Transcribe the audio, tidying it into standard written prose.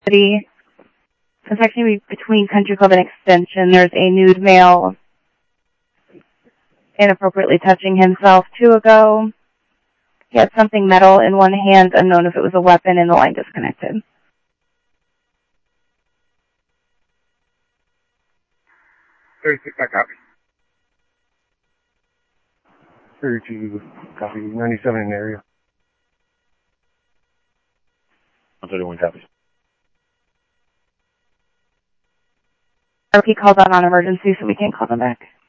City. It's actually between Country Club and Extension. There's a nude male inappropriately touching himself 2 ago. He had something metal in one hand, unknown if it was a weapon, and the line disconnected. 36, I copy. 32, copy. 97 in the area. 131 copies. RP called out on emergency, so we can't call them back.